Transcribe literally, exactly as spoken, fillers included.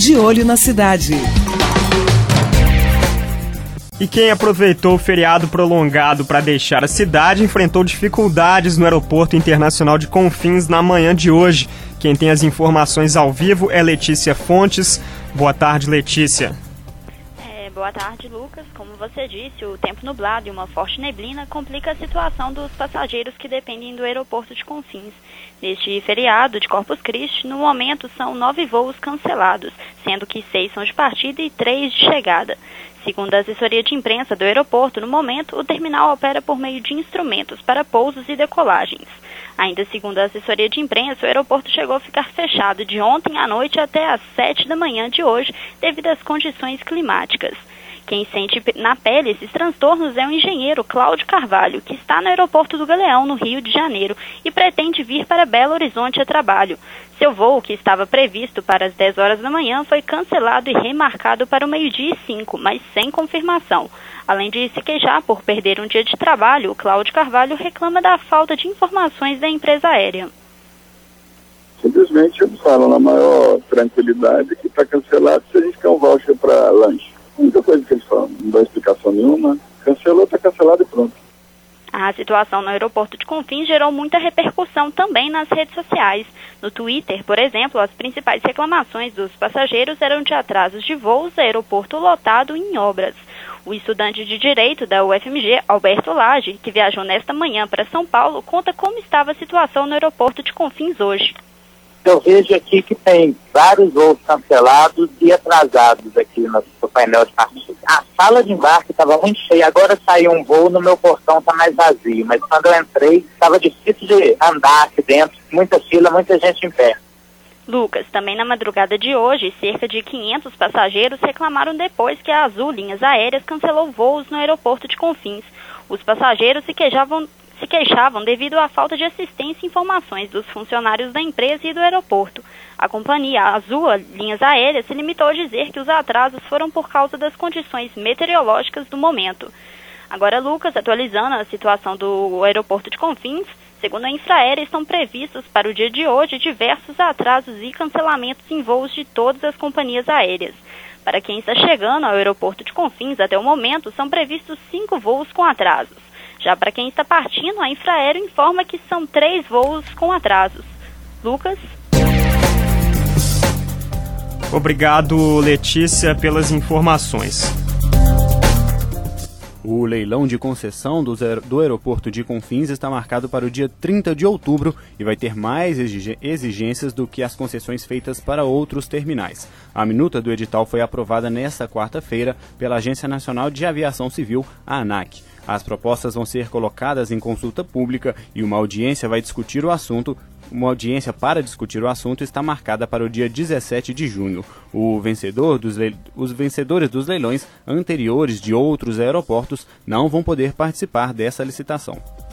De Olho na Cidade. E quem aproveitou o feriado prolongado para deixar a cidade enfrentou dificuldades no Aeroporto Internacional de Confins na manhã de hoje. Quem tem as informações ao vivo é Letícia Fontes. Boa tarde, Letícia. É, boa tarde, Lucas. Como você disse, o tempo nublado e uma forte neblina complica a situação dos passageiros que dependem do Aeroporto de Confins. Neste feriado de Corpus Christi, no momento são nove voos cancelados, sendo que seis são de partida e três de chegada. Segundo a assessoria de imprensa do aeroporto, no momento, o terminal opera por meio de instrumentos para pousos e decolagens. Ainda segundo a assessoria de imprensa, o aeroporto chegou a ficar fechado de ontem à noite até às sete da manhã de hoje, devido às condições climáticas. Quem sente na pele esses transtornos é o engenheiro Cláudio Carvalho, que está no aeroporto do Galeão, no Rio de Janeiro, e pretende vir para Belo Horizonte a trabalho. Seu voo, que estava previsto para as dez horas da manhã, foi cancelado e remarcado para o meio-dia e cinco, mas sem confirmação. Além de se queixar por perder um dia de trabalho, o Cláudio Carvalho reclama da falta de informações da empresa aérea. Simplesmente eles falam na maior tranquilidade que está cancelado se a gente quer um voucher para lanche. A única coisa que eles falam, não dá explicação nenhuma, cancelou, está cancelado e pronto. A situação no aeroporto de Confins gerou muita repercussão também nas redes sociais. No Twitter, por exemplo, as principais reclamações dos passageiros eram de atrasos de voos, aeroporto lotado e em obras. O estudante de Direito da U F M G, Alberto Lage, que viajou nesta manhã para São Paulo, conta como estava a situação no aeroporto de Confins hoje. Eu vejo aqui que tem vários voos cancelados e atrasados aqui no, no painel de partida. A sala de embarque estava muito cheia, agora saiu um voo, no meu portão está mais vazio, mas quando eu entrei estava difícil de andar aqui dentro, muita fila, muita gente em pé. Lucas, também na madrugada de hoje, cerca de quinhentos passageiros reclamaram depois que a Azul Linhas Aéreas cancelou voos no aeroporto de Confins. Os passageiros se queixavam se queixavam devido à falta de assistência e informações dos funcionários da empresa e do aeroporto. A companhia Azul Linhas Aéreas se limitou a dizer que os atrasos foram por causa das condições meteorológicas do momento. Agora, Lucas, atualizando a situação do aeroporto de Confins, segundo a Infraero, estão previstos para o dia de hoje diversos atrasos e cancelamentos em voos de todas as companhias aéreas. Para quem está chegando ao aeroporto de Confins até o momento, são previstos cinco voos com atrasos. Já para quem está partindo, a Infraero informa que são três voos com atrasos. Lucas? Obrigado, Letícia, pelas informações. O leilão de concessão do, do aeroporto de Confins está marcado para o dia trinta de outubro e vai ter mais exigências do que as concessões feitas para outros terminais. A minuta do edital foi aprovada nesta quarta-feira pela Agência Nacional de Aviação Civil, a ANAC. As propostas vão ser colocadas em consulta pública e uma audiência vai discutir o assunto. Uma audiência para discutir o assunto está marcada para o dia dezessete de junho. O vencedor dos le... Os vencedores dos leilões anteriores de outros aeroportos não vão poder participar dessa licitação.